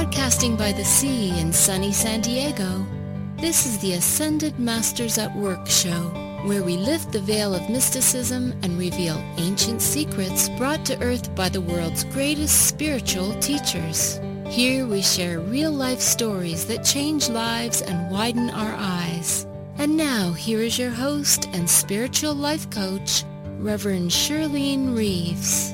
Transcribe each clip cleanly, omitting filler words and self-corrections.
Broadcasting by the sea in sunny San Diego, this is the Ascended Masters at Work show, where we lift the veil of mysticism and reveal ancient secrets brought to earth by the world's greatest spiritual teachers. Here we share real-life stories that change lives and widen our eyes. And now, here is your host and spiritual life coach, Reverend Shirlene Reeves.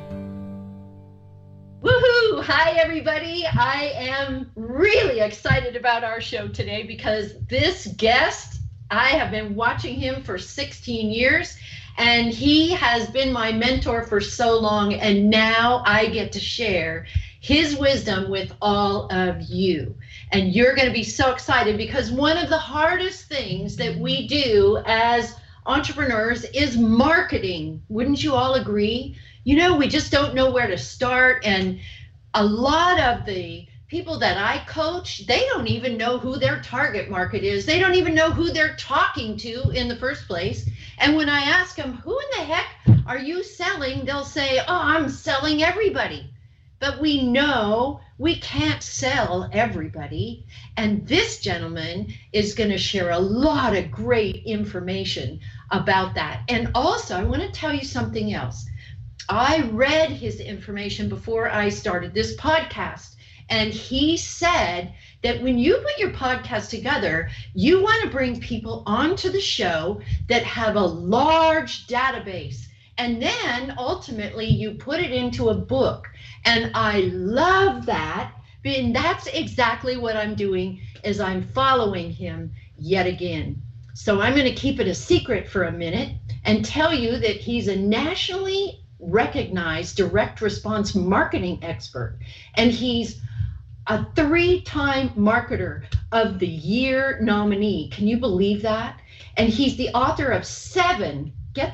Woohoo! Hi, everybody. I am really excited about our show today because this guest, I have been watching him for 16 years, and he has been my mentor for so long, and now I get to share his wisdom with all of you. And you're going to be so excited because one of the hardest things that we do as entrepreneurs is marketing. Wouldn't you all agree? You know, we just don't know where to start. And a lot of the people that I coach, they don't even know who their target market is. They don't even know who they're talking to in the first place. And when I ask them, who in the heck are you selling? They'll say, oh, I'm selling everybody. But we know we can't sell everybody. And this gentleman is going to share a lot of great information about that. And also, I want to tell you something else. I read his information before I started this podcast, and he said that when you put your podcast together, you want to bring people onto the show that have a large database, and then ultimately you put it into a book. And I love that, and that's exactly what I'm doing is I'm following him yet again. So I'm going to keep it a secret for a minute and tell you that he's a nationally recognized direct response marketing expert, and he's a 3-time Marketer of the Year nominee. Can you believe that? And he's the author of 7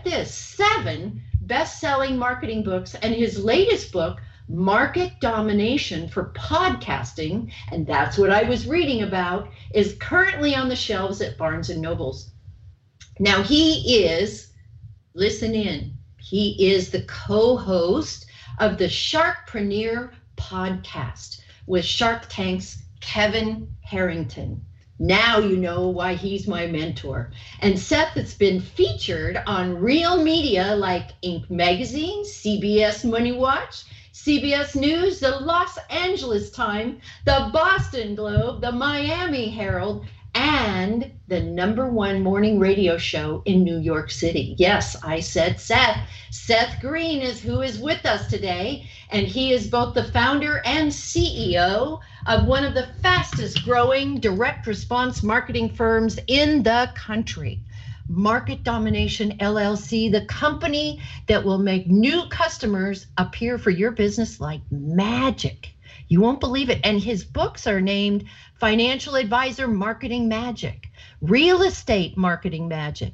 best-selling marketing books, and his latest book, Market Domination for Podcasting, and that's what I was reading about, is currently on the shelves at Barnes & Nobles. Now he is, listen in, he is the co-host of the Sharkpreneur podcast with Shark Tank's Kevin Harrington. Now you know why he's my mentor. And Seth has been featured on real media like Inc. Magazine, CBS Money Watch, CBS News, the Los Angeles Times, the Boston Globe, the Miami Herald, and the #1 morning radio show in New York City. Yes, I said Seth. Seth Green is who is with us today, and he is both the founder and CEO of one of the fastest growing direct response marketing firms in the country, Market Domination LLC, the company that will make new customers appear for your business like magic. You won't believe it. And his books are named Financial Advisor Marketing Magic, Real Estate Marketing Magic,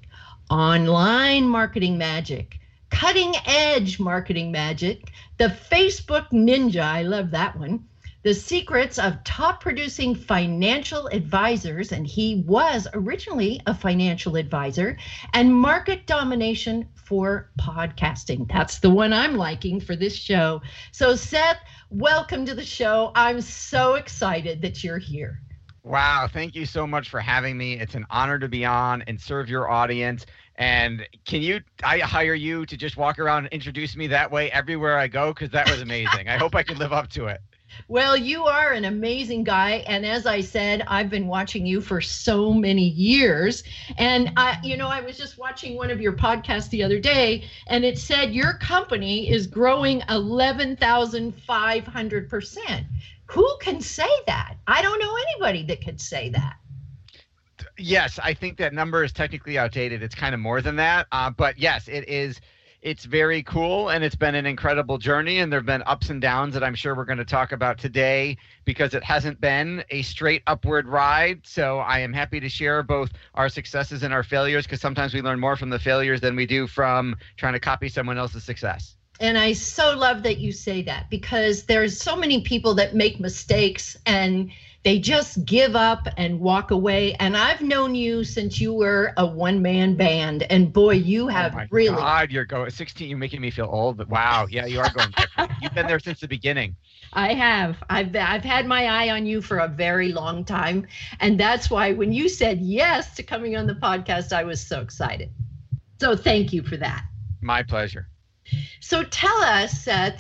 Online Marketing Magic, Cutting Edge Marketing Magic, The Facebook Ninja, I love that one, The Secrets of Top Producing Financial Advisors, and he was originally a financial advisor, and Market Domination for Podcasting. That's the one I'm liking for this show. So Seth, welcome to the show. I'm so excited that you're here. Wow, thank you so much for having me. It's an honor to be on and serve your audience. And I hire you to just walk around and introduce me that way everywhere I go? Because that was amazing. I hope I can live up to it. Well, you are an amazing guy. And as I said, I've been watching you for so many years. And I was just watching one of your podcasts the other day, and it said your company is growing 11,500%. Who can say that? I don't know anybody that could say that. Yes, I think that number is technically outdated. It's kind of more than that. But yes, it is. It's very cool, and it's been an incredible journey, and there have been ups and downs that I'm sure we're going to talk about today because it hasn't been a straight upward ride. So I am happy to share both our successes and our failures because sometimes we learn more from the failures than we do from trying to copy someone else's success. And I so love that you say that because there's so many people that make mistakes and they just give up and walk away. And I've known you since you were a one-man band, and boy, you have really. Oh my God, you're going 16. You're making me feel old, but wow, yeah, you are going back. You've been there since the beginning. I have. I've had my eye on you for a very long time, and that's why when you said yes to coming on the podcast, I was so excited. So thank you for that. My pleasure. So tell us, Seth,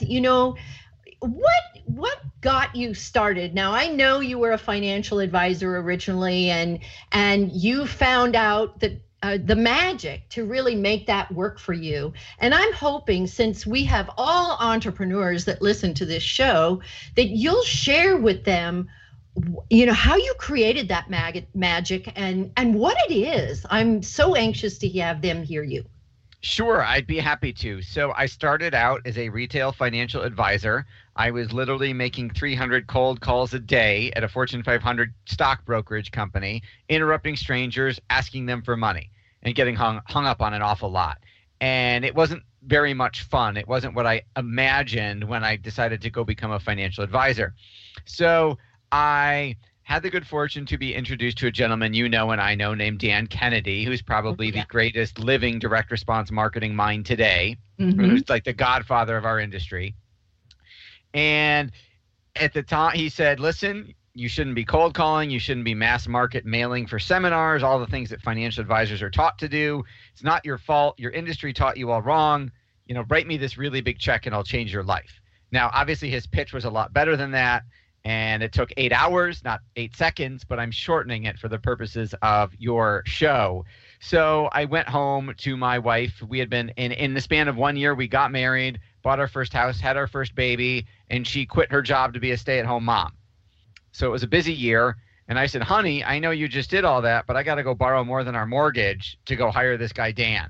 what got you started? Now, I know you were a financial advisor originally, and you found out that the magic to really make that work for you. And I'm hoping, since we have all entrepreneurs that listen to this show, that you'll share with them, how you created that magic and what it is. I'm so anxious to have them hear you. Sure, I'd be happy to. So I started out as a retail financial advisor. I was literally making 300 cold calls a day at a Fortune 500 stock brokerage company, interrupting strangers, asking them for money, and getting hung up on an awful lot. And it wasn't very much fun. It wasn't what I imagined when I decided to go become a financial advisor. So I had the good fortune to be introduced to a gentleman you know and I know named Dan Kennedy, who's probably the greatest living direct response marketing mind today, who's like the godfather of our industry. And at the time, he said, listen, you shouldn't be cold calling. You shouldn't be mass market mailing for seminars, all the things that financial advisors are taught to do. It's not your fault. Your industry taught you all wrong. Write me this really big check and I'll change your life. Now, obviously, his pitch was a lot better than that. And it took 8 hours, not 8 seconds, but I'm shortening it for the purposes of your show. So I went home to my wife. We had been in the span of 1 year, we got married, bought our first house, had our first baby, and she quit her job to be a stay-at-home mom. So it was a busy year. And I said, honey, I know you just did all that, but I got to go borrow more than our mortgage to go hire this guy, Dan.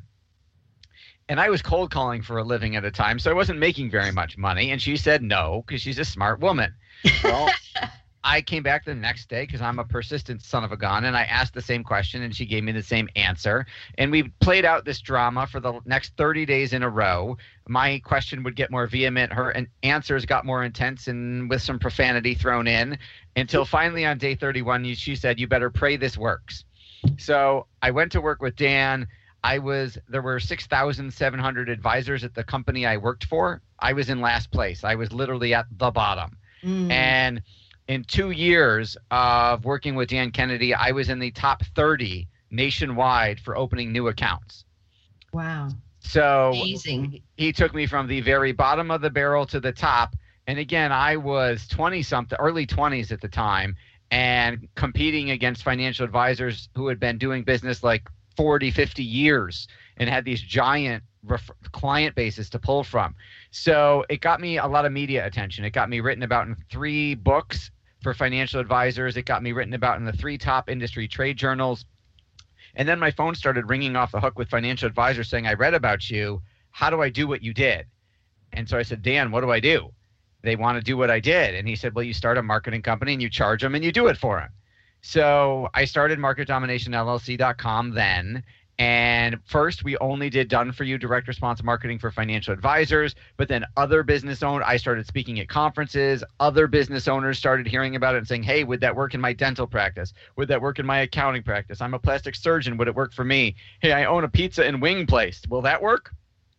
And I was cold calling for a living at a time, so I wasn't making very much money. And she said no, because she's a smart woman. Well, I came back the next day because I'm a persistent son of a gun, and I asked the same question, and she gave me the same answer. And we played out this drama for the next 30 days in a row. My question would get more vehement. Her answers got more intense and with some profanity thrown in, until finally on day 31, she said, you better pray this works. So I went to work with Dan. There were 6,700 advisors at the company I worked for. I was in last place. I was literally at the bottom. And in 2 years of working with Dan Kennedy, I was in the top 30 nationwide for opening new accounts. Wow. So amazing. He took me from the very bottom of the barrel to the top. And again, I was 20-something, early 20s at the time, and competing against financial advisors who had been doing business like 40, 50 years and had these giant client bases to pull from. So it got me a lot of media attention. It got me written about in 3 books for financial advisors. It got me written about in the 3 top industry trade journals. And then my phone started ringing off the hook with financial advisors saying, I read about you. How do I do what you did? And so I said, Dan, what do I do? They want to do what I did. And he said, well, you start a marketing company and you charge them and you do it for them. So I started MarketDominationLLC.com then. And first, we only did done-for-you direct response marketing for financial advisors. But then other business owners, I started speaking at conferences. Other business owners started hearing about it and saying, hey, would that work in my dental practice? Would that work in my accounting practice? I'm a plastic surgeon. Would it work for me? Hey, I own a pizza and wing place. Will that work?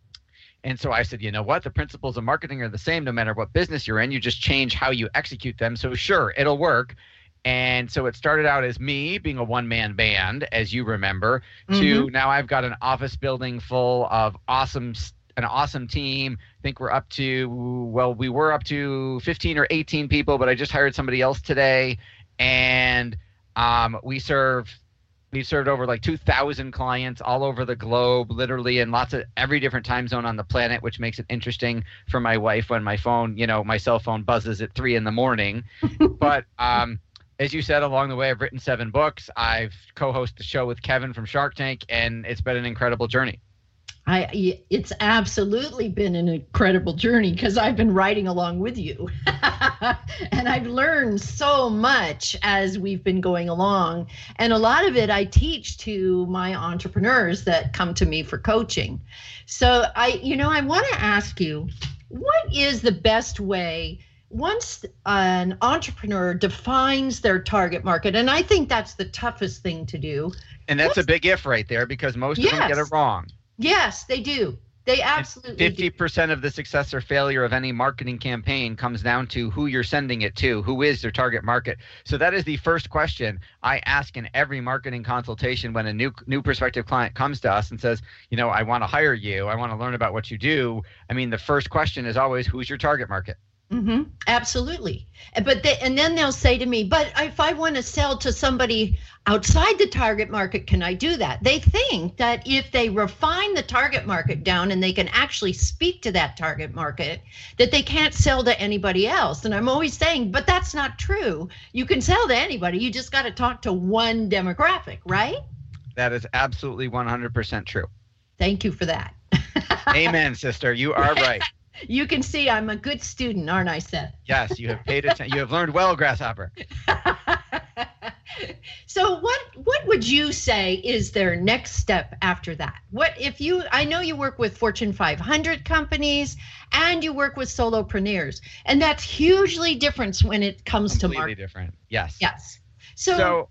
And so I said, you know what? The principles of marketing are the same no matter what business you're in. You just change how you execute them. So sure, it'll work. And so it started out as me being a one-man band, as you remember, to now I've got an office building full of an awesome team. I think we're up to, we were up to 15 or 18 people, but I just hired somebody else today. And we've served over like 2,000 clients all over the globe, literally in every different time zone on the planet, which makes it interesting for my wife when my phone, my cell phone buzzes at 3 a.m. But as you said, along the way, I've written 7 books. I've co-hosted the show with Kevin from Shark Tank, and it's been an incredible journey. It's absolutely been an incredible journey because I've been writing along with you. And I've learned so much as we've been going along. And a lot of it I teach to my entrepreneurs that come to me for coaching. So I want to ask you, what is the best way once an entrepreneur defines their target market, and I think that's the toughest thing to do. And that's a big if right there, because most of them get it wrong. Yes, they do. They absolutely 50% of the success or failure of any marketing campaign comes down to who you're sending it to, who is their target market. So that is the first question I ask in every marketing consultation when a new prospective client comes to us and says, I want to hire you. I want to learn about what you do. I mean, the first question is always, who's your target market? Mm-hmm. Absolutely. And then they'll say to me, but if I want to sell to somebody outside the target market, can I do that? They think that if they refine the target market down and they can actually speak to that target market, that they can't sell to anybody else. And I'm always saying, but that's not true. You can sell to anybody. You just got to talk to one demographic, right? That is absolutely 100% true. Thank you for that. Amen, sister. You are right. You can see I'm a good student, aren't I, Seth? Yes, you have paid attention. You have learned well, Grasshopper. So what would you say is their next step after that? I know you work with Fortune 500 companies and you work with solopreneurs, and that's hugely different when it comes to marketing. Completely different. Yes. Yes. So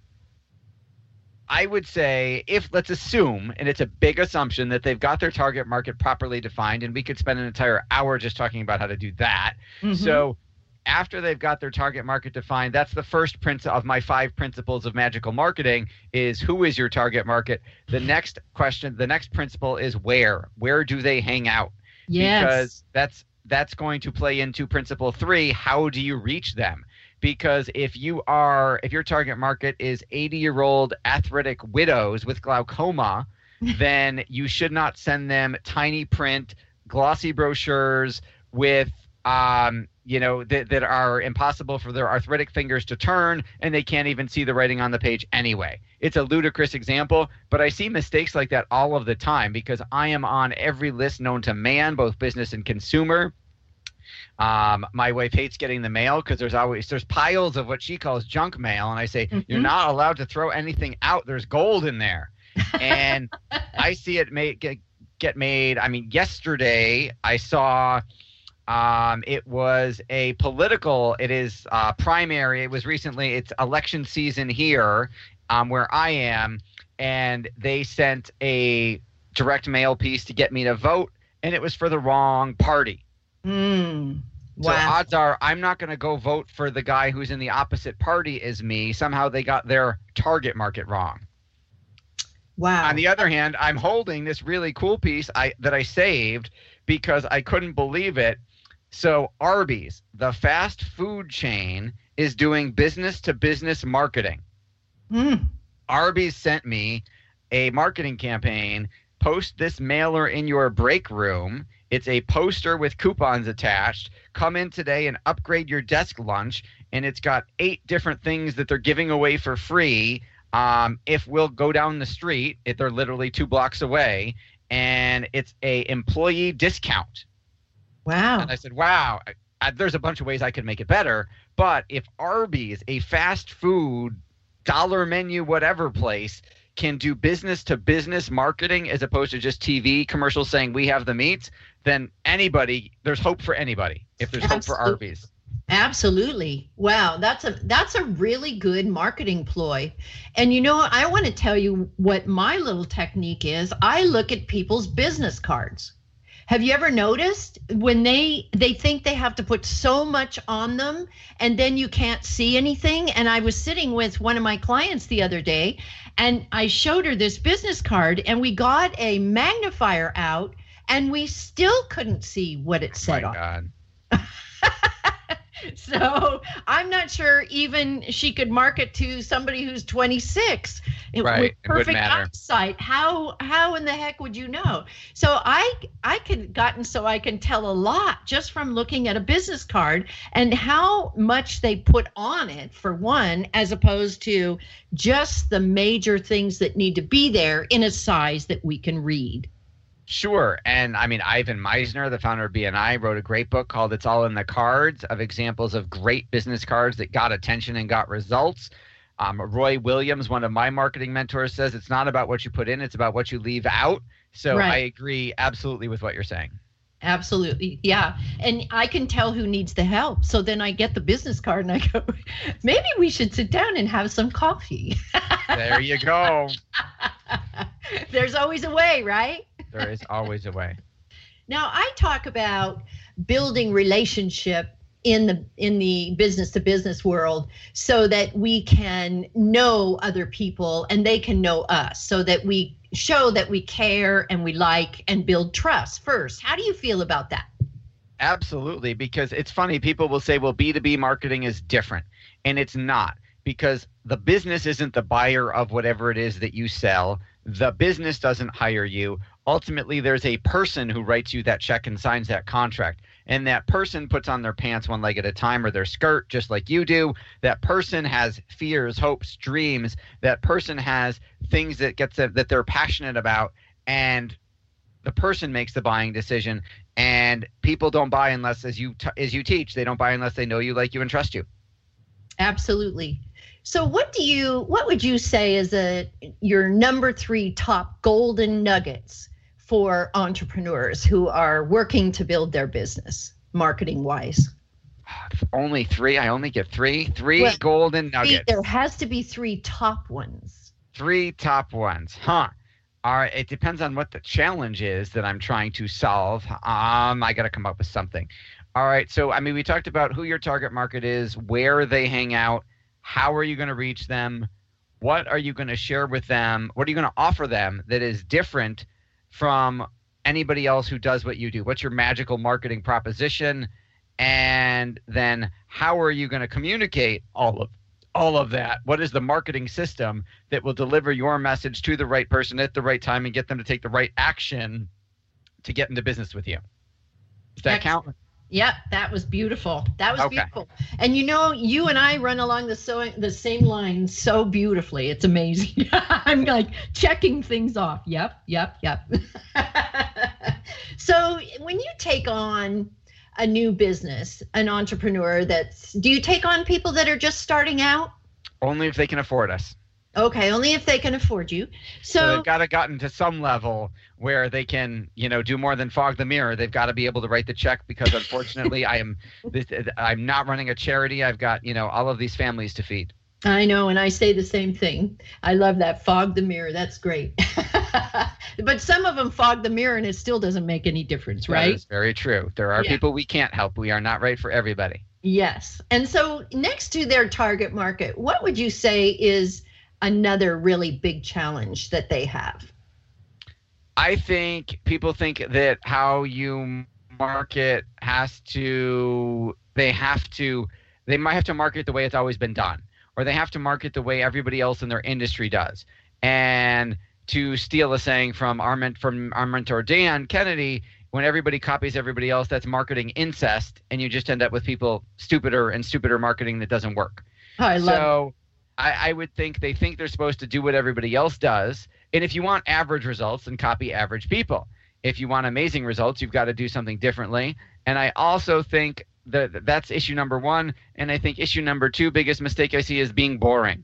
I would say, let's assume, and it's a big assumption, that they've got their target market properly defined, and we could spend an entire hour just talking about how to do that. Mm-hmm. So after they've got their target market defined, that's the first of my 5 principles of magical marketing is, who is your target market? The next principle is where do they hang out? Yes. Because that's going to play into principle 3, how do you reach them? Because if your target market is 80-year-old arthritic widows with glaucoma, then you should not send them tiny print, glossy brochures with, that are impossible for their arthritic fingers to turn, and they can't even see the writing on the page anyway. It's a ludicrous example, but I see mistakes like that all of the time because I am on every list known to man, both business and consumer. My wife hates getting the mail because there's piles of what she calls junk mail, and I say, You're not allowed to throw anything out. There's gold in there. And I see it get made. I mean, yesterday I saw it was a political, it is primary. It was recently, it's election season here where I am, and they sent a direct mail piece to get me to vote, and it was for the wrong party. Wow. So odds are I'm not going to go vote for the guy who's in the opposite party as me. Somehow they got their target market wrong. Wow. On the other hand, I'm holding this really cool piece that I saved because I couldn't believe it. So Arby's, the fast food chain, is doing business-to-business marketing. Arby's sent me a marketing campaign. Post this mailer in your break room. It's a poster with coupons attached. Come in today and upgrade your desk lunch. And it's got 8 different things that they're giving away for free if we'll go down the street. They're literally 2 blocks away. And it's a employee discount. Wow. And I said, wow, there's a bunch of ways I could make it better. But if Arby's, a fast food, dollar menu, whatever place, can do business-to-business marketing as opposed to just TV commercials saying we have the meats, then there's hope for anybody if there's hope for Arby's. Absolutely. Wow, that's a really good marketing ploy. And I want to tell you what my little technique is. I look at people's business cards. Have you ever noticed when they think they have to put so much on them and then you can't see anything? And I was sitting with one of my clients the other day and I showed her this business card and we got a magnifier out and we still couldn't see what it said on. God. So I'm not sure even she could market to somebody who's 26 right. with perfect eyesight. How in the heck would you know? So I can tell a lot just from looking at a business card and how much they put on it, for one, as opposed to just the major things that need to be there in a size that we can read. Sure. And I mean, Ivan Meisner, the founder of BNI, wrote a great book called It's All in the Cards, of examples of great business cards that got attention and got results. Roy Williams, one of my marketing mentors, says it's not about what you put in, it's about what you leave out. So right. I agree absolutely with what you're saying. Absolutely. Yeah. And I can tell who needs the help. So then I get the business card and I go, maybe we should sit down and have some coffee. There you go. There's always a way, right? There is always a way. Now, I talk about building relationship in the business to business world so that we can know other people and they can know us, so that we show that we care and we like and build trust first. How do you feel about that? Absolutely, because it's funny. People will say, well, B2B marketing is different, and it's not, because the business isn't the buyer of whatever it is that you sell. The business doesn't hire you. Ultimately, there's a person who writes you that check and signs that contract. And that person puts on their pants one leg at a time, or their skirt, just like you do. That person has fears, hopes, dreams. That person has things that they're passionate about, and the person makes the buying decision. And people don't buy unless, as you teach, they don't buy unless they know you, like you, and trust you. Absolutely. So what would you say is your number 3 top golden nuggets for entrepreneurs who are working to build their business marketing wise? Only 3? I only get 3? Well, golden nuggets. There has to be 3 top ones. 3 top ones. Huh. All right. It depends on what the challenge is that I'm trying to solve. I got to come up with something. All right. So, I mean, we talked about who your target market is, where they hang out, how are you going to reach them, what are you going to share with them, what are you going to offer them that is different from anybody else who does what you do? What's your magical marketing proposition? And then how are you going to communicate all of that? What is the marketing system that will deliver your message to the right person at the right time and get them to take the right action to get into business with you? Does that count? Yeah, that was beautiful. Beautiful. And you and I run along the same line so beautifully. It's amazing. I'm like checking things off. Yep. So when you take on a new business, an entrepreneur, do you take on people that are just starting out? Only if they can afford us. Okay, only if they can afford you. So they've got to gotten to some level where they can, do more than fog the mirror. They've got to be able to write the check, because unfortunately I'm not running a charity. I've got, all of these families to feed. I know, and I say the same thing. I love that, fog the mirror. That's great. But some of them fog the mirror and it still doesn't make any difference, right? That is very true. There are people we can't help. We are not right for everybody. Yes. And so next to their target market, what would you say is another really big challenge that they have? I think people think that how you market they might have to market the way it's always been done, or they have to market the way everybody else in their industry does. And to steal a saying from our mentor Dan Kennedy, when everybody copies everybody else, that's marketing incest, and you just end up with people stupider and stupider marketing that doesn't work. Oh, I love it. I would think they think they're supposed to do what everybody else does. And if you want average results, then copy average people. If you want amazing results, you've got to do something differently. And I also think that's issue number 1. And I think issue number 2, biggest mistake I see, is being boring.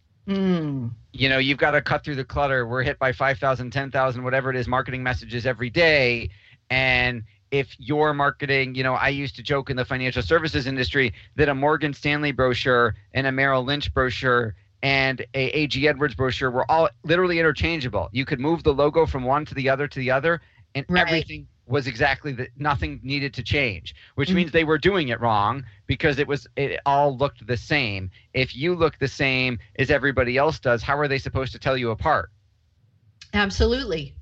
You've got to cut through the clutter. We're hit by 5,000, 10,000, whatever it is, marketing messages every day. And if you're marketing, I used to joke in the financial services industry that a Morgan Stanley brochure and a Merrill Lynch brochure and a A.G. Edwards brochure were all literally interchangeable. You could move the logo from one to the other, and everything was exactly nothing needed to change, which means they were doing it wrong, because it all looked the same. If you look the same as everybody else does, how are they supposed to tell you apart? Absolutely.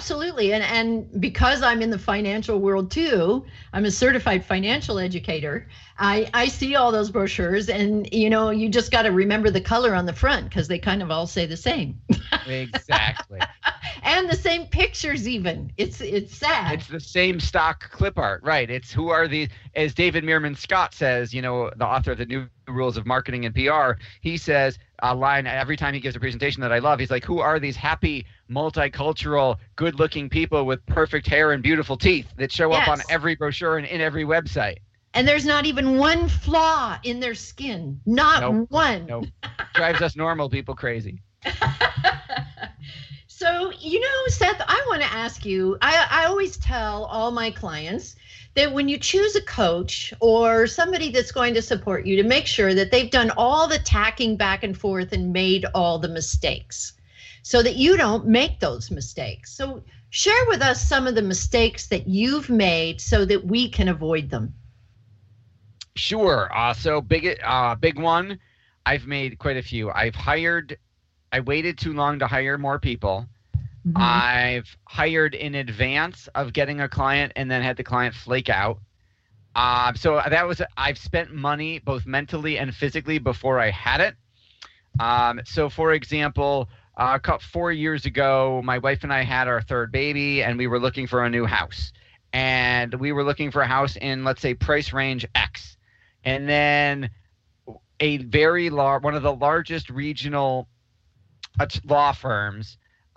And because I'm in the financial world too, I'm a certified financial educator. I see all those brochures, and you just got to remember the color on the front, because they kind of all say the same. Exactly. And the same pictures even. It's sad. It's the same stock clip art, right? It's who are these, as David Meerman Scott says, the author of the New Rules of Marketing and PR, he says a line every time he gives a presentation that I love. He's like, who are these happy, multicultural, good-looking people with perfect hair and beautiful teeth that show up on every brochure and in every website? And there's not even one flaw in their skin. Not one. Nope. Drives us normal people crazy. So, Seth, I want to ask you, I always tell all my clients that when you choose a coach or somebody that's going to support you, to make sure that they've done all the tacking back and forth and made all the mistakes so that you don't make those mistakes. So share with us some of the mistakes that you've made so that we can avoid them. Sure. So big one, I've made quite a few. I waited too long to hire more people. Mm-hmm. I've hired in advance of getting a client and then had the client flake out. So I've spent money both mentally and physically before I had it. So for example, 4 years ago, my wife and I had our third baby and we were looking for a new house. And we were looking for a house in, let's say, price range X. And then one of the largest regional law firms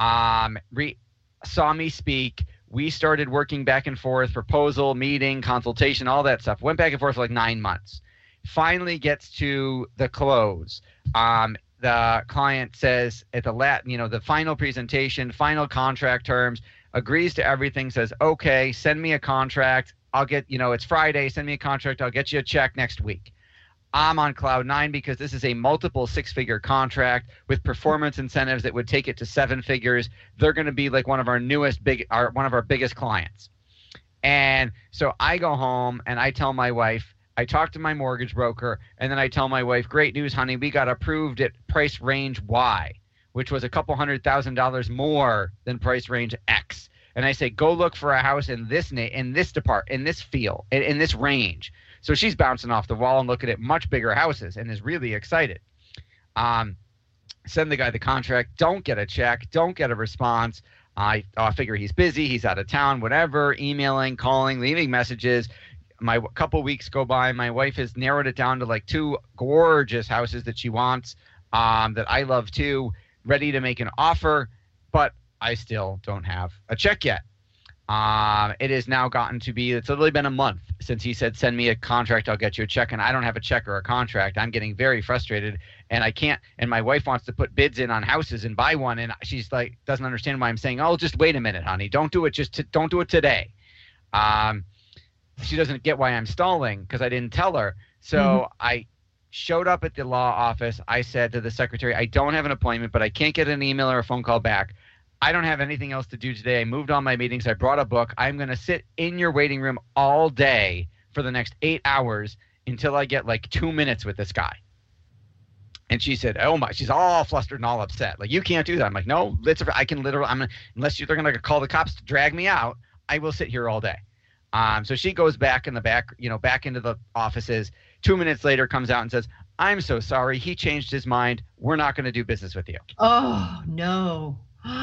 saw me speak. We started working back and forth, proposal, meeting, consultation, all that stuff. Went back and forth for like 9 months. Finally gets to the close. The client says at the final presentation, final contract terms, agrees to everything, says, okay, send me a contract. I'll get, it's Friday, send me a contract. I'll get you a check next week. I'm on cloud 9 because this is a multiple 6-figure contract with performance incentives that would take it to 7 figures. They're going to be like one of our biggest clients. And so I go home and I tell my wife, I talk to my mortgage broker, and then I tell my wife, great news, honey, we got approved at price range Y, which was a couple $100,000 more than price range X. And I say, go look for a house in this field, in this range. So she's bouncing off the wall and looking at much bigger houses and is really excited. Send the guy the contract, don't get a check, don't get a response. I figure he's busy, he's out of town, whatever, emailing, calling, leaving messages. A couple weeks go by. My wife has narrowed it down to like 2 gorgeous houses that she wants, that I love too, ready to make an offer, but I still don't have a check yet. It has now gotten to be, it's literally been a month since he said, send me a contract, I'll get you a check, and I don't have a check or a contract. I'm getting very frustrated, and I can't, and my wife wants to put bids in on houses and buy one, and she's like, doesn't understand why I'm saying, oh, just wait a minute, honey, don't do it, don't do it today. She doesn't get why I'm stalling because I didn't tell her. So I showed up at the law office. I said to the secretary, I don't have an appointment, but I can't get an email or a phone call back. I don't have anything else to do today. I moved all my meetings. I brought a book. I'm going to sit in your waiting room all day for the next 8 hours until I get like 2 minutes with this guy. And she said, oh my, she's all flustered and all upset. Like, you can't do that. I'm like, no, I can literally, unless they're going to call the cops to drag me out, I will sit here all day. So she goes back into the offices. 2 minutes later comes out and says, I'm so sorry. He changed his mind. We're not going to do business with you. Oh, no.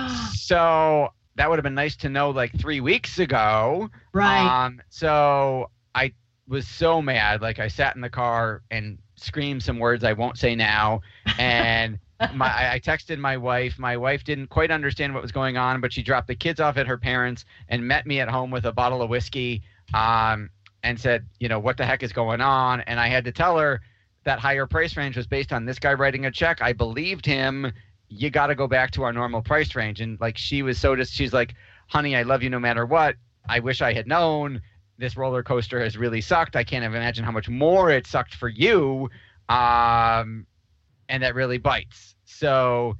So that would have been nice to know like 3 weeks ago. Right. So I was so mad. Like, I sat in the car and screamed some words I won't say now. And I texted my wife. My wife didn't quite understand what was going on, but she dropped the kids off at her parents' and met me at home with a bottle of whiskey, and said, what the heck is going on? And I had to tell her that higher price range was based on this guy writing a check. I believed him. You got to go back to our normal price range. And like, she's like, honey, I love you no matter what. I wish I had known. This roller coaster has really sucked. I can't even imagine how much more it sucked for you. And that really bites. So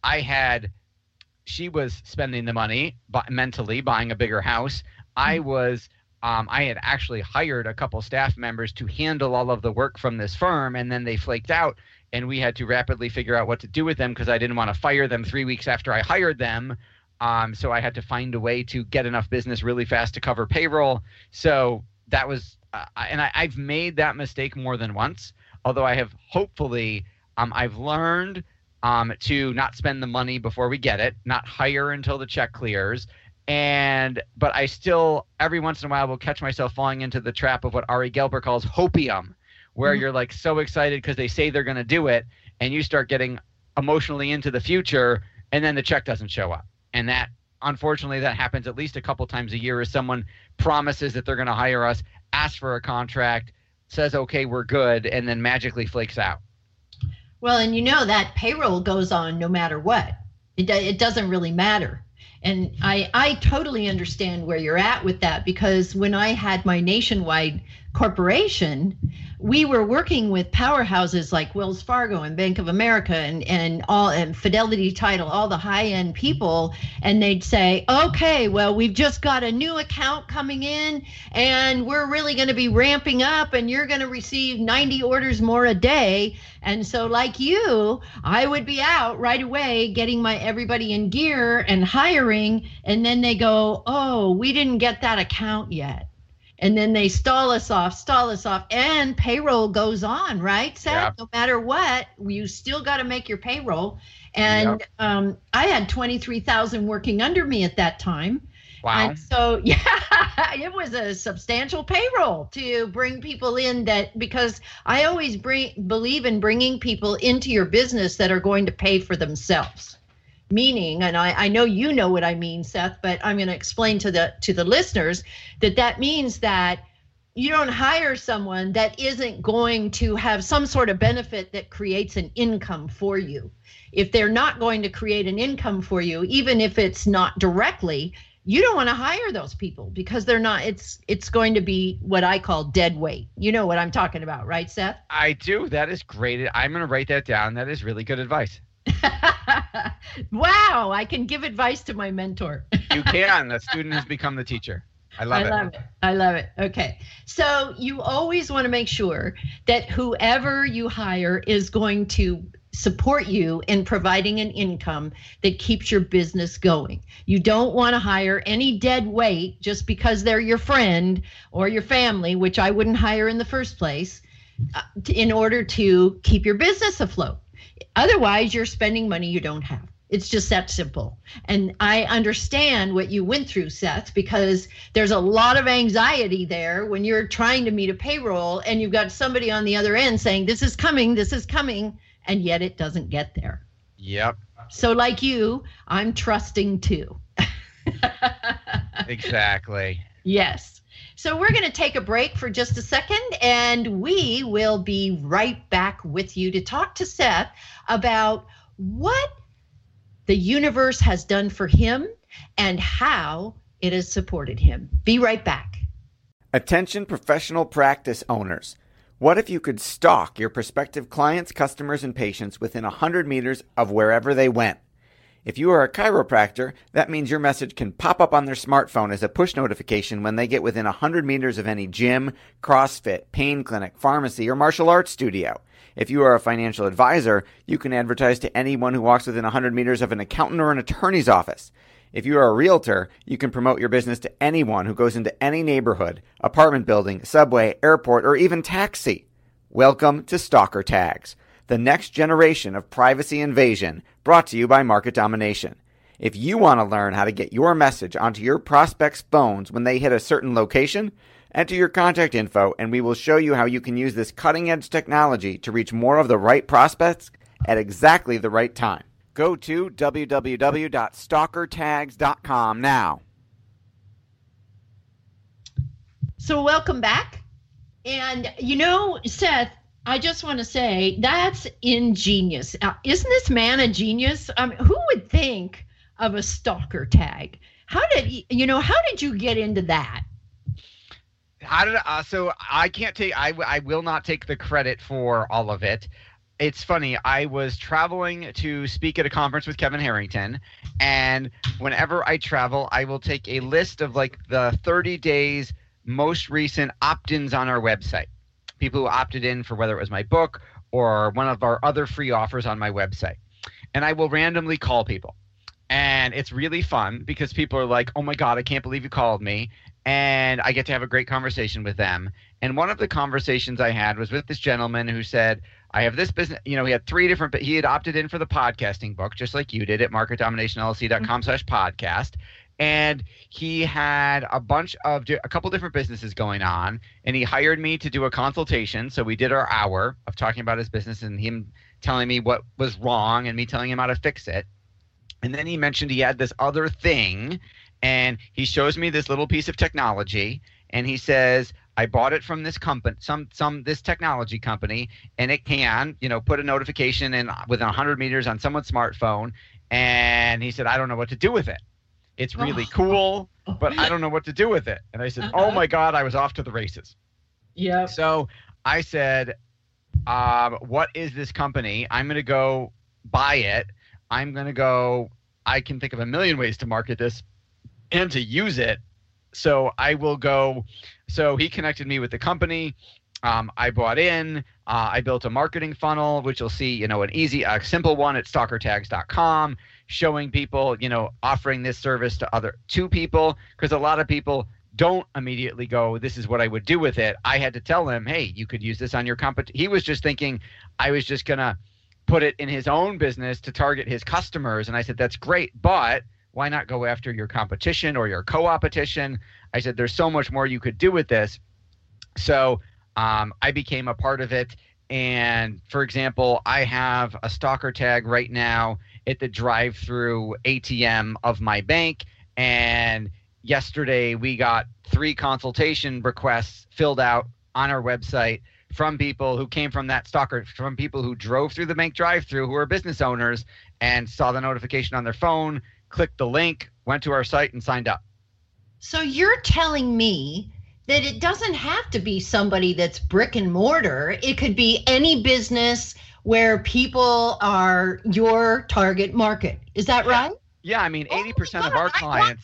she was spending the money mentally buying a bigger house. I had actually hired a couple staff members to handle all of the work from this firm, and then they flaked out, and we had to rapidly figure out what to do with them because I didn't want to fire them 3 weeks after I hired them. So I had to find a way to get enough business really fast to cover payroll. So that was I've made that mistake more than once, although I have hopefully I've learned to not spend the money before we get it, not hire until the check clears. But I still, every once in a while, will catch myself falling into the trap of what Ari Gelber calls hopium, where you're like so excited because they say they're going to do it, and you start getting emotionally into the future, and then the check doesn't show up. And that, unfortunately, that happens at least a couple times a year as someone promises that they're going to hire us, asks for a contract, says, okay, we're good, and then magically flakes out. Well, and that payroll goes on no matter what. It doesn't really matter. And I totally understand where you're at with that, because when I had my nationwide corporation, we were working with powerhouses like Wells Fargo and Bank of America and Fidelity Title, all the high-end people, and they'd say, okay, well, we've just got a new account coming in and we're really going to be ramping up and you're going to receive 90 orders more a day. And so like you, I would be out right away getting everybody in gear and hiring, and then they go, oh, we didn't get that account yet. And then they stall us off, and payroll goes on, right, Seth? Yeah. No matter what, you still got to make your payroll. And I had 23,000 working under me at that time. Wow. And so, yeah, it was a substantial payroll to bring people in, because I always believe in bringing people into your business that are going to pay for themselves. Meaning, and I know you know what I mean, Seth, but I'm going to explain to the listeners that means that you don't hire someone that isn't going to have some sort of benefit that creates an income for you. If they're not going to create an income for you, even if it's not directly, you don't want to hire those people, because they're not, it's going to be what I call dead weight. You know what I'm talking about, right, Seth? I do. That is great. I'm going to write that down. That is really good advice. Wow, I can give advice to my mentor. You can. The student has become the teacher. I love it. Okay. So you always want to make sure that whoever you hire is going to support you in providing an income that keeps your business going. You don't want to hire any dead weight just because they're your friend or your family, which I wouldn't hire in the first place, in order to keep your business afloat. Otherwise, you're spending money you don't have. It's just that simple. And I understand what you went through, Seth, because there's a lot of anxiety there when you're trying to meet a payroll and you've got somebody on the other end saying, this is coming, and yet it doesn't get there. Yep. So like you, I'm trusting too. Exactly. Yes. So we're going to take a break for just a second, and we will be right back with you to talk to Seth about what the universe has done for him and how it has supported him. Be right back. Attention professional practice owners. What if you could stalk your prospective clients, customers, and patients within 100 meters of wherever they went? If you are a chiropractor, that means your message can pop up on their smartphone as a push notification when they get within 100 meters of any gym, CrossFit, pain clinic, pharmacy, or martial arts studio. If you are a financial advisor, you can advertise to anyone who walks within 100 meters of an accountant or an attorney's office. If you are a realtor, you can promote your business to anyone who goes into any neighborhood, apartment building, subway, airport, or even taxi. Welcome to Stalker Tags, the next generation of privacy invasion, brought to you by Market Domination. If you want to learn how to get your message onto your prospects' phones when they hit a certain location, enter your contact info and we will show you how you can use this cutting-edge technology to reach more of the right prospects at exactly the right time. Go to www.stalkertags.com now. So welcome back. And Seth, I just want to say that's ingenious. Isn't this man a genius? Who would think of a stalker tag? How did you get into that? So I can't take. I will not take the credit for all of it. It's funny. I was traveling to speak at a conference with Kevin Harrington, and whenever I travel, I will take a list of like the 30 days most recent opt-ins on our website. People who opted in for whether it was my book or one of our other free offers on my website. And I will randomly call people. And it's really fun because people are like, oh my God, I can't believe you called me. And I get to have a great conversation with them. And one of the conversations I had was with this gentleman who said, I have this business, he had he had opted in for the podcasting book, just like you did at marketdominationllc.com/podcast. And he had a couple different businesses going on, and he hired me to do a consultation. So we did our hour of talking about his business and him telling me what was wrong and me telling him how to fix it. And then he mentioned he had this other thing, and he shows me this little piece of technology, and he says, I bought it from this company, this technology company, and it can, put a notification in within 100 meters on someone's smartphone, And he said, I don't know what to do with it. It's really cool, but I don't know what to do with it. And I said, oh my God, I was off to the races. Yeah. So I said, what is this company? I'm going to go buy it. I can think of a million ways to market this and to use it. So I will go. So he connected me with the company. I bought in. I built a marketing funnel, which you'll see, a simple one at stalkertags.com, showing people, offering this service to people, because a lot of people don't immediately go, this is what I would do with it. I had to tell him, hey, you could use this on your company. He was just thinking I was just going to put it in his own business to target his customers. And I said, that's great, but why not go after your competition or your co-opetition? I said, there's so much more you could do with this. So I became a part of it. And for example, I have a stalker tag right now at the drive-through ATM of my bank. And yesterday we got 3 consultation requests filled out on our website from people who came from that stalker, from people who drove through the bank drive-through, who are business owners and saw the notification on their phone, clicked the link, went to our site and signed up. So you're telling me that it doesn't have to be somebody that's brick and mortar. It could be any business where people are your target market. Is that right? Yeah, I mean, 80% of our clients,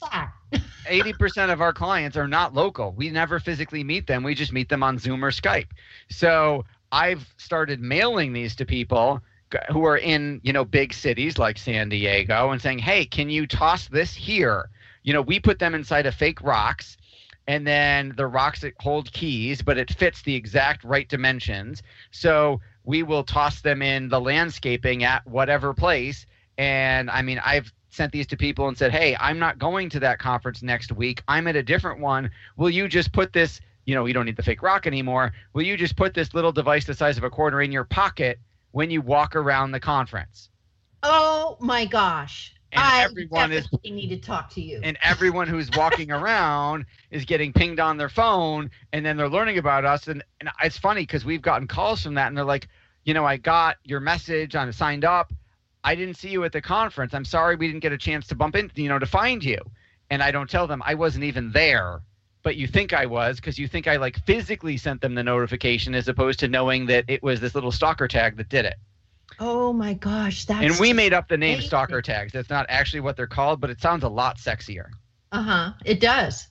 80% of our clients are not local. We never physically meet them. We just meet them on Zoom or Skype. So I've started mailing these to people who are in, big cities like San Diego and saying, hey, can you toss this here? We put them inside of fake rocks, and then the rocks hold keys, but it fits the exact right dimensions. So we will toss them in the landscaping at whatever place. And I mean, I've sent these to people and said, hey, I'm not going to that conference next week. I'm at a different one. Will you just put this, you don't need the fake rock anymore. Will you just put this little device the size of a quarter in your pocket when you walk around the conference? Oh my gosh. And I need to talk to you. And everyone who's walking around is getting pinged on their phone, and then they're learning about us. And it's funny because we've gotten calls from that, and they're like, I got your message. I'm signed up. I didn't see you at the conference. I'm sorry we didn't get a chance to bump into, to find you. And I don't tell them I wasn't even there, but you think I was because you think I physically sent them the notification as opposed to knowing that it was this little stalker tag that did it. Oh my gosh, that's and we made up the name stalker tags. That's not actually what they're called, but it sounds a lot sexier. It does.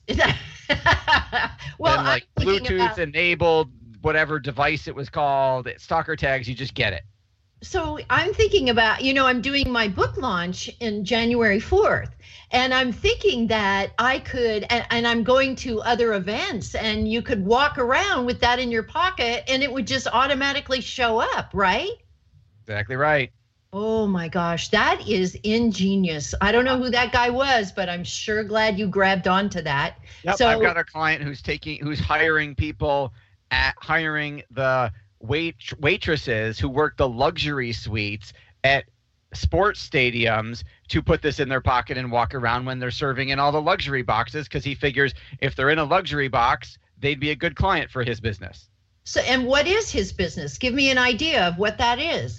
Well, than Bluetooth enabled whatever device it was called. Stalker tags, you just get it. So I'm thinking about, I'm doing my book launch in January 4th, and I'm thinking that I could, and I'm going to other events, and you could walk around with that in your pocket and it would just automatically show up, right? Exactly right. Oh my gosh, that is ingenious. I don't know who that guy was, but I'm sure glad you grabbed onto that. Yep, so I've got a client who's hiring people hiring the waitresses who work the luxury suites at sports stadiums to put this in their pocket and walk around when they're serving in all the luxury boxes, because he figures if they're in a luxury box, they'd be a good client for his business. So, and what is his business? Give me an idea of what that is.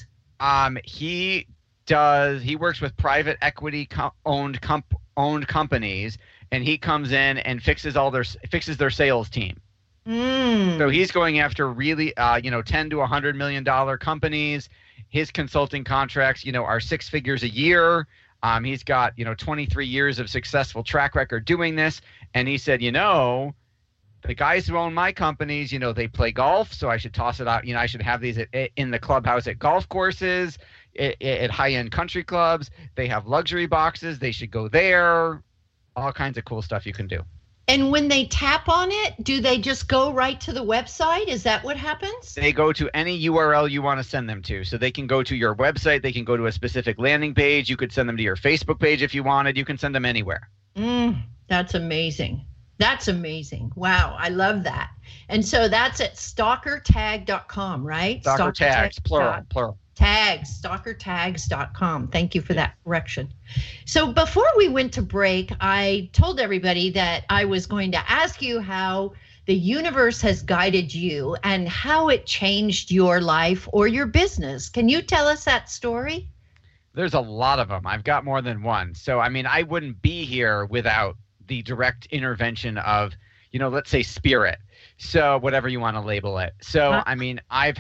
He works with private equity owned companies, and he comes in and fixes their sales team. So he's going after really, $10 to $100 million companies. His consulting contracts, are 6 figures a year. He's got, 23 years of successful track record doing this. And he said, the guys who own my companies, they play golf, so I should toss it out. I should have these in the clubhouse at golf courses, at high-end country clubs. They have luxury boxes. They should go there. All kinds of cool stuff you can do. And when they tap on it, do they just go right to the website? Is that what happens? They go to any URL you want to send them to. So they can go to your website. They can go to a specific landing page. You could send them to your Facebook page if you wanted. You can send them anywhere. That's amazing. That's amazing. Wow, I love that. And so that's at stalkertag.com, right? Stalker tags, plural. Tags, stalkertags.com. Thank you for that correction. So before we went to break, I told everybody that I was going to ask you how the universe has guided you and how it changed your life or your business. Can you tell us that story? There's a lot of them. I've got more than one. So, I mean, I wouldn't be here without the direct intervention of, let's say spirit. So whatever you want to label it. So, I mean, I've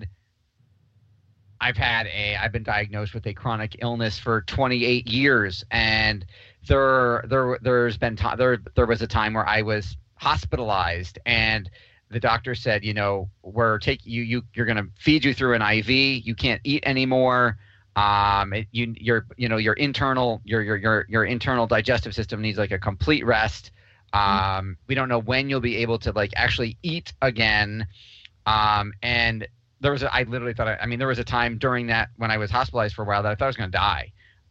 been diagnosed with a chronic illness for 28 years. And there was a time where I was hospitalized, and the doctor said, you're going to feed you through an IV. You can't eat anymore. Your internal digestive system needs like a complete rest. We don't know when you'll be able to like actually eat again. And there was a time during that when I was hospitalized for a while that I thought I was going to die.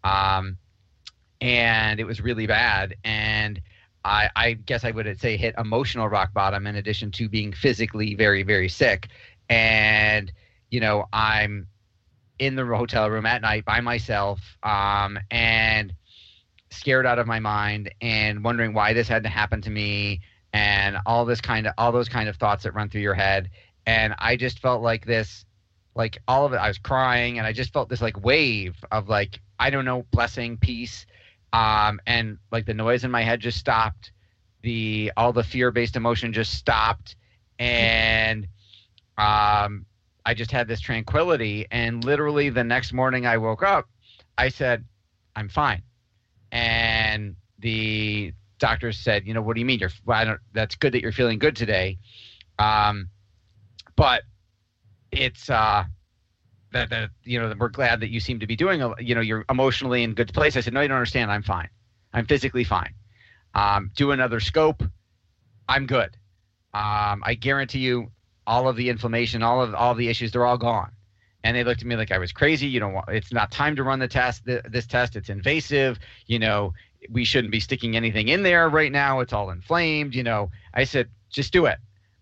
And it was really bad. And I guess I would say hit emotional rock bottom in addition to being physically very, very sick. And, I'm in the hotel room at night by myself, and scared out of my mind and wondering why this had to happen to me, and all those kind of thoughts that run through your head. And I just felt like this, like all of it, I was crying, and I just felt this like wave of like, I don't know, blessing, peace. And like the noise in my head just stopped. All the fear-based emotion just stopped. And, I just had this tranquility, and literally the next morning I woke up, I said, I'm fine. And the doctors said, what do you mean? That's good that you're feeling good today. But it's, that we're glad that you seem to be doing, you're emotionally in good place. I said, no, you don't understand. I'm fine. I'm physically fine. Do another scope. I'm good. I guarantee you all of the inflammation, all the issues, they're all gone. And they looked at me like I was crazy. It's not time to run the test, this test. It's invasive. We shouldn't be sticking anything in there right now. It's all inflamed. I said, just do it.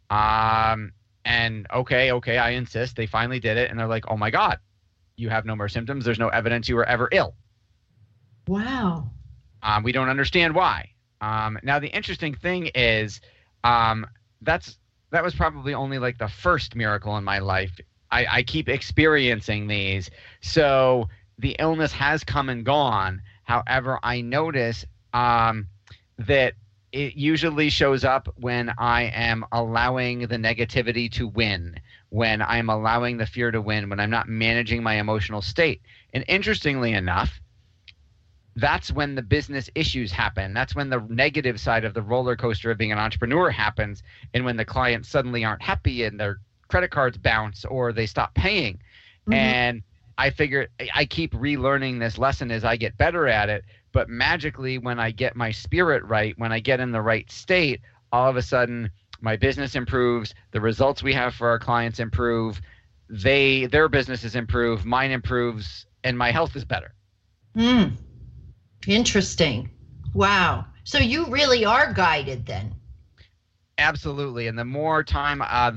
And okay, I insist. They finally did it. And they're like, oh my God, you have no more symptoms. There's no evidence you were ever ill. Wow. We don't understand why. Now the interesting thing is, that was probably only like the first miracle in my life. I keep experiencing these. So the illness has come and gone. However, I notice that it usually shows up when I am allowing the negativity to win, when I'm allowing the fear to win, when I'm not managing my emotional state. And interestingly enough, that's when the business issues happen. That's when the negative side of the roller coaster of being an entrepreneur happens, and when the clients suddenly aren't happy and their credit cards bounce or they stop paying. Mm-hmm. And I figure I keep relearning this lesson as I get better at it, but magically when I get my spirit right, when I get in the right state, all of a sudden my business improves, the results we have for our clients improve, their businesses improve, mine improves, and my health is better. Interesting. Wow. So you really are guided then. Absolutely. And the more time I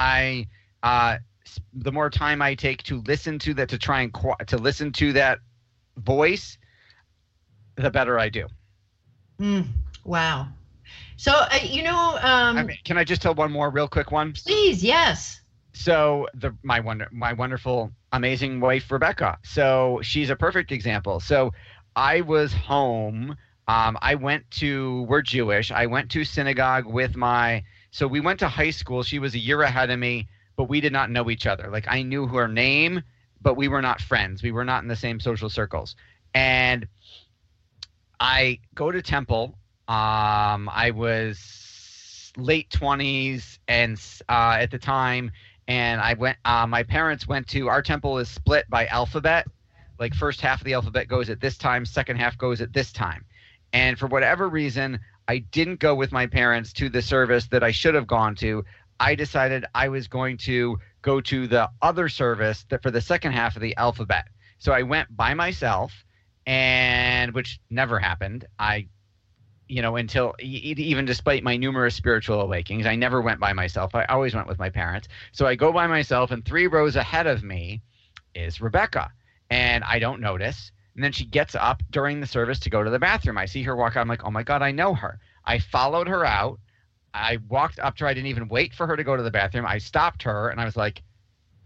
take to listen to that, to try and to listen to that voice, the better I do. Wow. So, can I just tell one more real quick one? Please. Yes. So my wonderful, amazing wife, Rebecca. So she's a perfect example. So I was home. We're Jewish. I went to synagogue so we went to high school. She was a year ahead of me, but we did not know each other. Like I knew her name, but we were not friends. We were not in the same social circles. And I go to temple. I was late 20s and at the time, and I went. My parents went to our temple is split by alphabet. Like first half of the alphabet goes at this time, second half goes at this time. And for whatever reason, I didn't go with my parents to the service that I should have gone to. I decided I was going to go to the other service for the second half of the alphabet. So I went by myself, and which never happened. Until even despite my numerous spiritual awakenings, I never went by myself. I always went with my parents. So I go by myself, and 3 rows ahead of me is Rebecca. And I don't notice. And then she gets up during the service to go to the bathroom. I see her walk out. I'm like, oh my God, I know her. I followed her out. I walked up to her. I didn't even wait for her to go to the bathroom. I stopped her and I was like,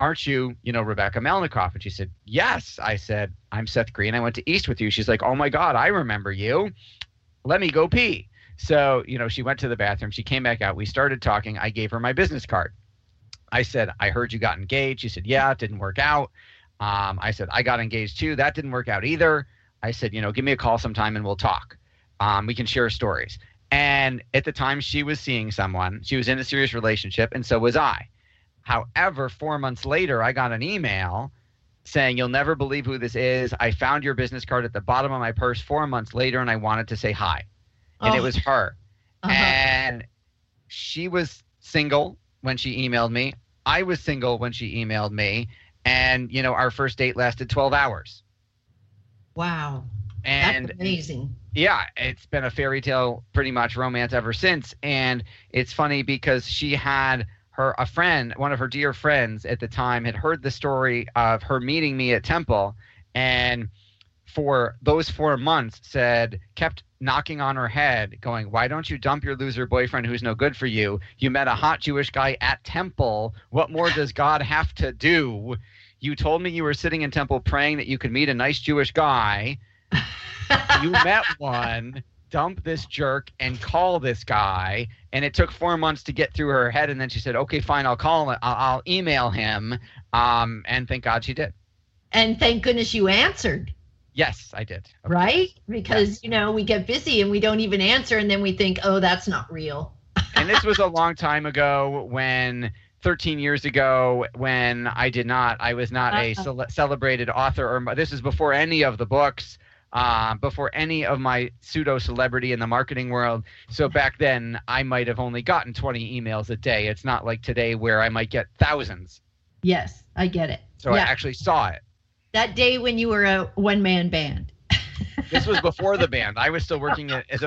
aren't you, Rebecca Melnikoff? And she said, yes. I said, I'm Seth Green. I went to East with you. She's like, oh my God, I remember you. Let me go pee. So, she went to the bathroom. She came back out. We started talking. I gave her my business card. I said, I heard you got engaged. She said, yeah, it didn't work out. I said, I got engaged too. That didn't work out either. I said, give me a call sometime and we'll talk. We can share stories. And at the time she was seeing someone, she was in a serious relationship, and so was I. However, 4 months later, I got an email saying, you'll never believe who this is. I found your business card at the bottom of my purse 4 months later, and I wanted to say hi. And it was her. Uh-huh. And she was single when she emailed me. I was single when she emailed me. And, our first date lasted 12 hours. Wow. And that's amazing. Yeah, it's been a fairy tale, pretty much romance ever since. And it's funny because she had a friend, one of her dear friends at the time, had heard the story of her meeting me at Temple, and for those 4 months kept knocking on her head going, why don't you dump your loser boyfriend who's no good for you? You met a hot Jewish guy at Temple. What more does God have to do? You told me you were sitting in Temple praying that you could meet a nice Jewish guy. You met one. Dump this jerk and call this guy. And it took 4 months to get through her head. And then she said, okay, fine, I'll call him. I'll email him. And thank God she did. And thank goodness you answered. Yes, I did. Okay. Right? Because, we get busy and we don't even answer. And then we think, oh, that's not real. And this was a long time ago 13 years ago when I was not a celebrated author. This is before any of the books. Before any of my pseudo-celebrity in the marketing world. So back then, I might have only gotten 20 emails a day. It's not like today where I might get thousands. Yes, I get it. So yeah. I actually saw it. That day when you were a one-man band. This was before the band. I was still working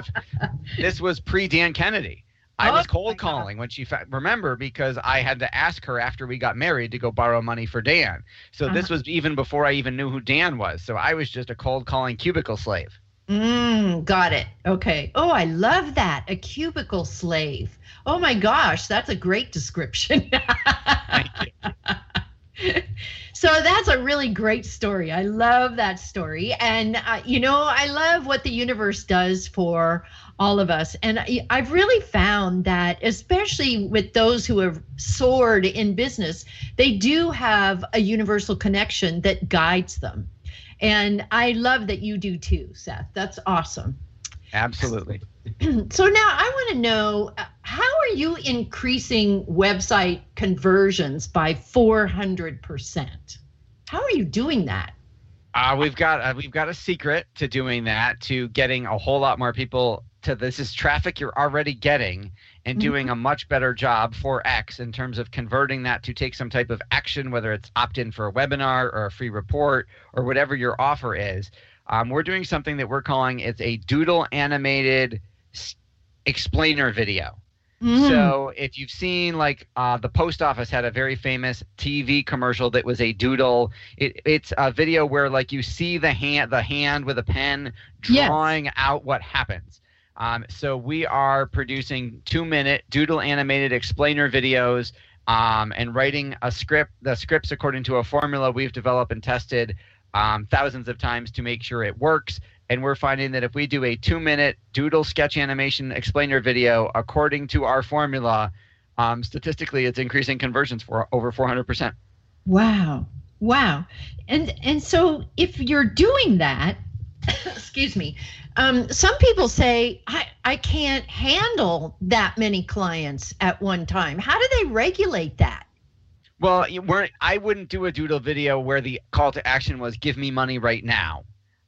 this was pre-Dan Kennedy. I was cold calling when she remember, because I had to ask her after we got married to go borrow money for Dan. So this was even before I even knew who Dan was. So I was just a cold calling cubicle slave. Got it. Okay. Oh, I love that. A cubicle slave. Oh my gosh, that's a great description. Thank you. So that's a really great story. I love that story. And, I love what the universe does for all of us. And I've really found that, especially with those who have soared in business, they do have a universal connection that guides them. And I love that you do too, Seth. That's awesome. Absolutely. So now I want to know, how are you increasing website conversions by 400%? How are you doing that? We've got a secret to doing that, to getting a whole lot more people to this. Is traffic you're already getting, and doing a much better job for X in terms of converting that to take some type of action, whether it's opt in for a webinar or a free report or whatever your offer is. We're doing something that we're calling it's a doodle animated explainer video. So if you've seen the post office had a very famous TV commercial that was a doodle. It's a video where you see the hand with a pen drawing out what happens. So we are producing 2-minute doodle animated explainer videos and writing the scripts according to a formula we've developed and tested thousands of times to make sure it works. And we're finding that if we do a 2-minute doodle sketch animation explainer video according to our formula, statistically, it's increasing conversions for over 400%. Wow. And so if you're doing that, excuse me, some people say, I can't handle that many clients at one time. How do they regulate that? Well, I wouldn't do a doodle video where the call to action was give me money right now.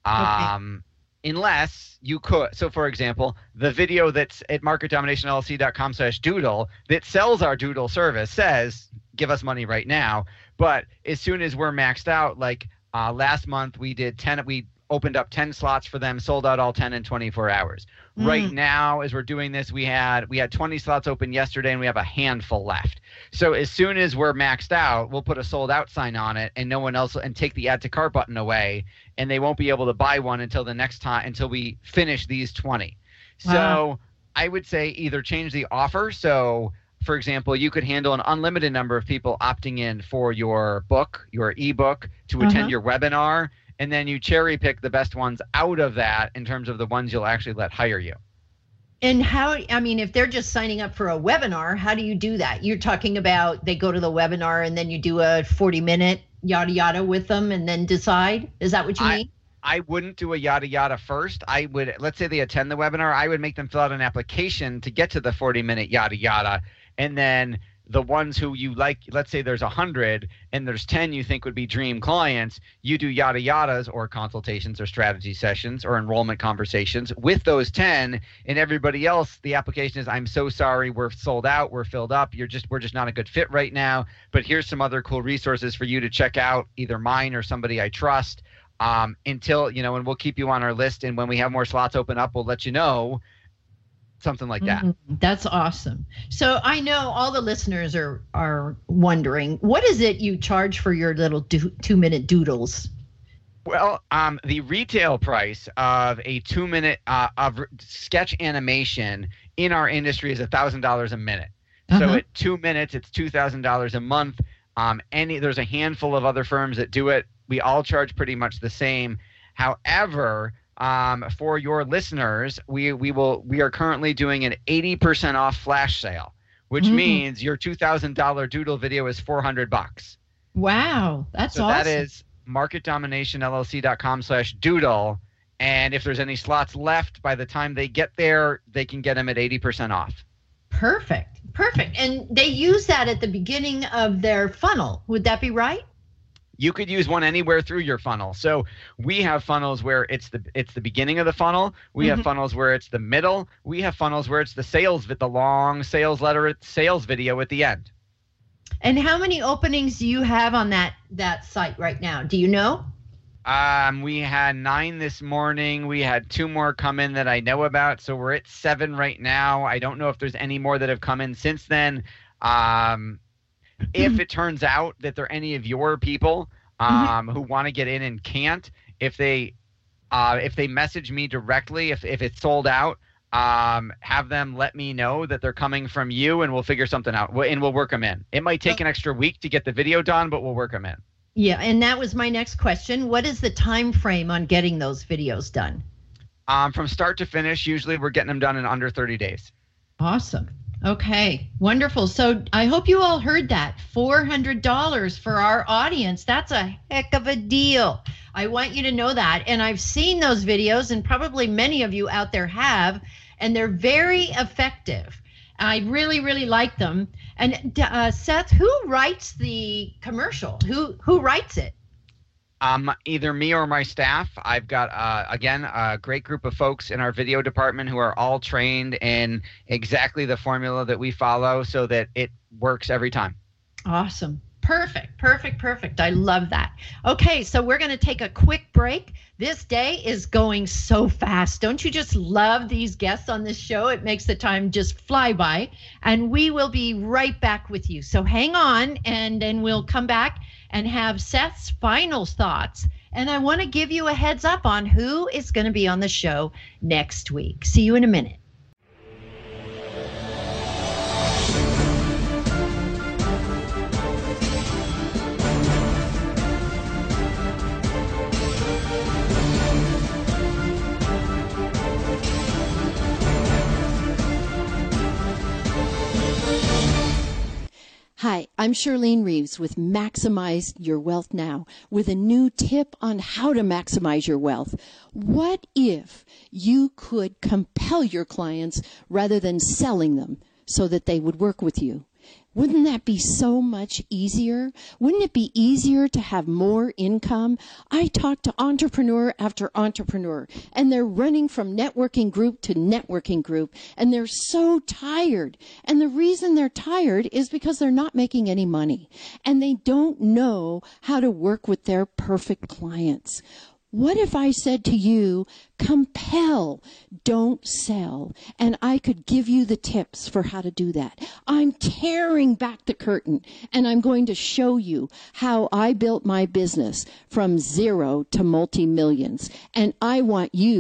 Unless you could. So, for example, the video that's at marketdominationllc.com/doodle that sells our doodle service says, give us money right now. But as soon as we're maxed out, last month we did 10, we opened up 10 slots for them, sold out all 10 in 24 hours. Right now, as we're doing this, we had 20 slots open yesterday, and we have a handful left. So as soon as we're maxed out, we'll put a sold out sign on it, and no one else, and take the add to cart button away, and they won't be able to buy one until the next time, until we finish these 20. Wow. So I would say either change the offer. So for example, you could handle an unlimited number of people opting in for your book, your ebook, to attend your webinar, and then you cherry pick the best ones out of that in terms of the ones you'll actually let hire you. And how, I mean, if they're just signing up for a webinar, how do you do that? You're talking about they go to the webinar and then you do a 40-minute yada yada with them and then decide? Is that what you mean? I wouldn't do a yada yada first. I would, let's say they attend the webinar, I would make them fill out an application to get to the 40-minute yada yada. And then the ones who you like, let's say there's 100 and there's 10 you think would be dream clients, you do yada yadas or consultations or strategy sessions or enrollment conversations with those 10, and everybody else, the application is, I'm so sorry, we're sold out, we're filled up, we're just not a good fit right now, but here's some other cool resources for you to check out, either mine or somebody I trust, until, you know, and we'll keep you on our list, and when we have more slots open up, we'll let you know. Something like that. That's awesome. So I know all the listeners are wondering, what is it you charge for your little 2-minute doodles? Well, the retail price of a 2-minute of sketch animation in our industry is $1,000 a minute. So at 2 minutes, it's $2,000 a month. There's a handful of other firms that do it. We all charge pretty much the same. However, for your listeners, we are currently doing an 80% off flash sale, which means your $2,000 doodle video is $400. Wow, that's awesome. That is marketdominationllc.com/doodle, and if there's any slots left, by the time they get there, they can get them at 80% off. Perfect. And they use that at the beginning of their funnel. Would that be right? You could use one anywhere through your funnel. So we have funnels where it's the beginning of the funnel. We have funnels where it's the middle. We have funnels where it's the long sales letter, sales video at the end. And how many openings do you have on that site right now? Do you know? We had 9 this morning. We had 2 more come in that I know about. So we're at 7 right now. I don't know if there's any more that have come in since then. If it turns out that there are any of your people who want to get in and can't, if they message me directly, if it's sold out, have them let me know that they're coming from you, and we'll figure something out, and we'll work them in. It might take an extra week to get the video done, but we'll work them in. Yeah, and that was my next question. What is the time frame on getting those videos done? From start to finish, usually we're getting them done in under 30 days. Awesome. Okay, wonderful. So I hope you all heard that. $400 for our audience. That's a heck of a deal. I want you to know that. And I've seen those videos, and probably many of you out there have, and they're very effective. I really, really like them. And Seth, who writes the commercial? Who writes it? Either me or my staff. I've got, again, a great group of folks in our video department who are all trained in exactly the formula that we follow so that it works every time. Awesome. Perfect. I love that. Okay, so we're going to take a quick break. This day is going so fast. Don't you just love these guests on this show? It makes the time just fly by. And we will be right back with you. So hang on, and then we'll come back and have Seth's final thoughts. And I want to give you a heads up on who is going to be on the show next week. See you in a minute. Hi, I'm Charlene Reeves with Maximize Your Wealth Now with a new tip on how to maximize your wealth. What if you could compel your clients rather than selling them so that they would work with you? Wouldn't that be so much easier? Wouldn't it be easier to have more income? I talk to entrepreneur after entrepreneur, and they're running from networking group to networking group, and they're so tired. And the reason they're tired is because they're not making any money, and they don't know how to work with their perfect clients. What if I said to you, compel, don't sell, and I could give you the tips for how to do that? I'm tearing back the curtain, and I'm going to show you how I built my business from zero to multi-millions, and I want you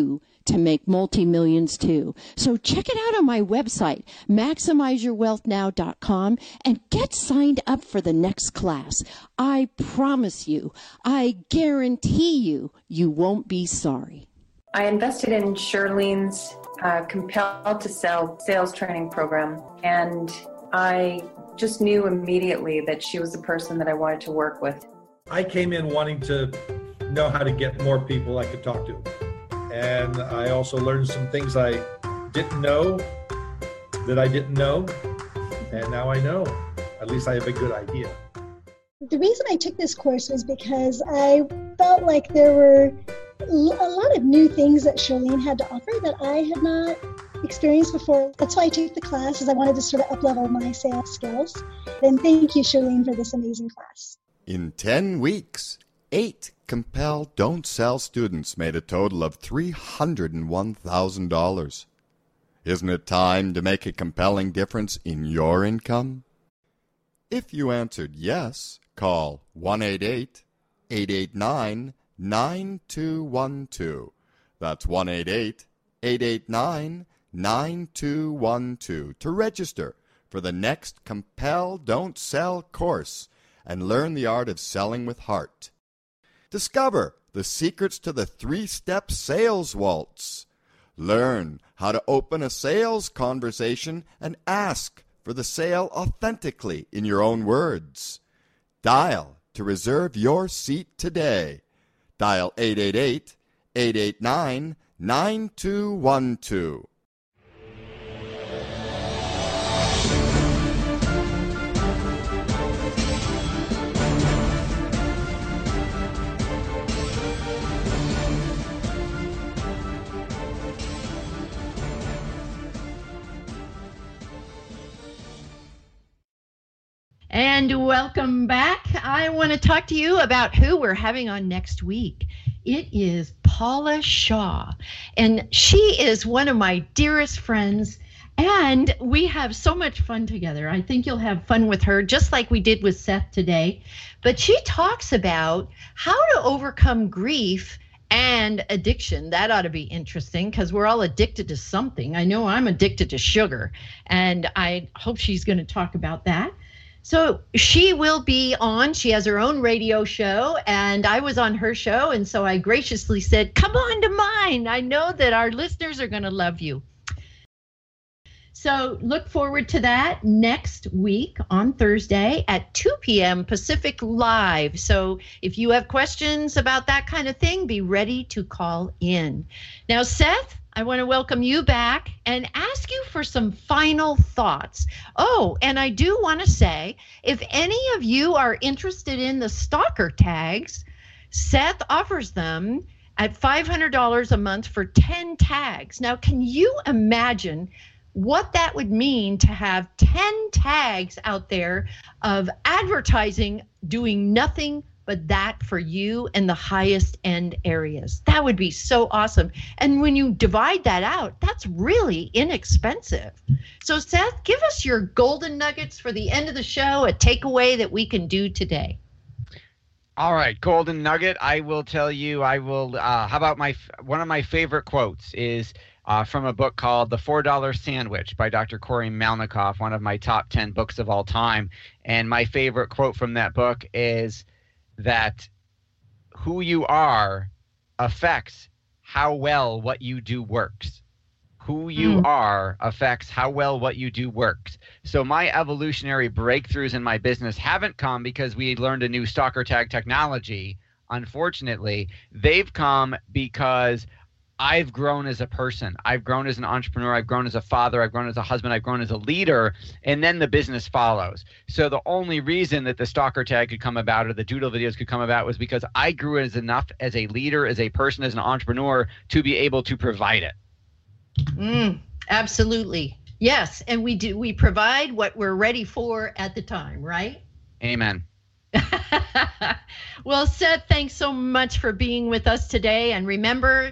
to make multi-millions too. So check it out on my website, MaximizeYourWealthNow.com, and get signed up for the next class. I promise you, I guarantee you, you won't be sorry. I invested in Shirlene's Compelled to Sell sales training program, and I just knew immediately that she was the person that I wanted to work with. I came in wanting to know how to get more people I could talk to. And I also learned some things I didn't know that I didn't know. And now I know. At least I have a good idea. The reason I took this course was because I felt like there were a lot of new things that Shirlene had to offer that I had not experienced before. That's why I took the class, is I wanted to sort of up-level my sales skills. And thank you, Shirlene, for this amazing class. In 10 weeks, 8 Compel Don't Sell students made a total of $301,000. Isn't it time to make a compelling difference in your income? If you answered yes, call 1-888-889-9212. That's 1-888-889-9212 to register for the next Compel Don't Sell course and learn the art of selling with heart. Discover the secrets to the 3-step sales waltz. Learn how to open a sales conversation and ask for the sale authentically in your own words. Dial to reserve your seat today. Dial 888-889-9212. And welcome back. I want to talk to you about who we're having on next week. It is Paula Shaw, and she is one of my dearest friends, and we have so much fun together. I think you'll have fun with her, just like we did with Seth today. But she talks about how to overcome grief and addiction. That ought to be interesting, because we're all addicted to something. I know I'm addicted to sugar, and I hope she's going to talk about that. So she will be on. She has her own radio show, and I was on her show, and so I graciously said, come on to mine. I know that our listeners are going to love you. So look forward to that next week on Thursday at 2 p.m. Pacific Live. So if you have questions about that kind of thing, be ready to call in. Now, Seth, I want to welcome you back and ask you for some final thoughts. Oh, and I do want to say, if any of you are interested in the stalker tags, Seth offers them at $500 a month for 10 tags. Now, can you imagine what that would mean to have 10 tags out there of advertising doing nothing but that for you in the highest end areas? That would be so awesome. And when you divide that out, that's really inexpensive. So Seth, give us your golden nuggets for the end of the show, a takeaway that we can do today. All right, golden nugget. I will tell you, how about one of my favorite quotes is from a book called The $4 Sandwich by Dr. Corey Malnikoff, one of my top 10 books of all time. And my favorite quote from that book is that who you are affects how well what you do works. Who you are affects how well what you do works. So my evolutionary breakthroughs in my business haven't come because we learned a new stalker tag technology. Unfortunately, they've come because I've grown as a person. I've grown as an entrepreneur. I've grown as a father. I've grown as a husband. I've grown as a leader. And then the business follows. So the only reason that the stalker tag could come about or the doodle videos could come about was because I grew as enough as a leader, as a person, as an entrepreneur to be able to provide it. Absolutely. Yes. And we provide what we're ready for at the time, right? Amen. Well, Seth, thanks so much for being with us today. And remember,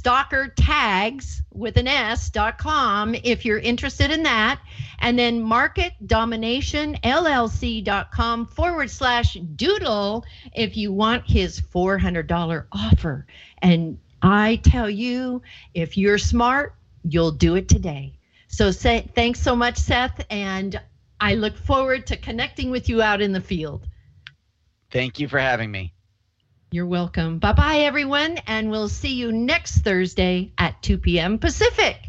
stalkertags.com if you're interested in that. And then marketdominationllc.com/doodle if you want his $400 offer. And I tell you, if you're smart, you'll do it today. So thanks so much, Seth, and I look forward to connecting with you out in the field. Thank you for having me. You're welcome. Bye-bye, everyone, and we'll see you next Thursday at 2 p.m. Pacific.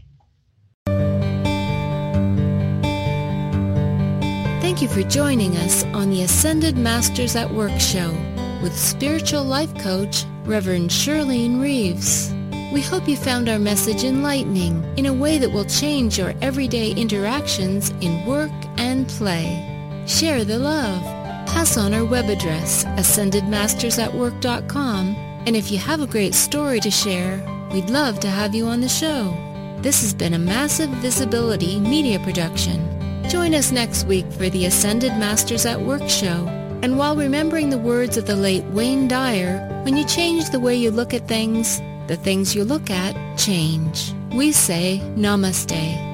Thank you for joining us on the Ascended Masters at Work show with spiritual life coach, Reverend Shirlene Reeves. We hope you found our message enlightening in a way that will change your everyday interactions in work and play. Share the love. Pass on our web address, ascendedmastersatwork.com, and if you have a great story to share, we'd love to have you on the show. This has been a Massive Visibility media production. Join us next week for the Ascended Masters at Work show. And while remembering the words of the late Wayne Dyer, when you change the way you look at things, the things you look at change. We say namaste.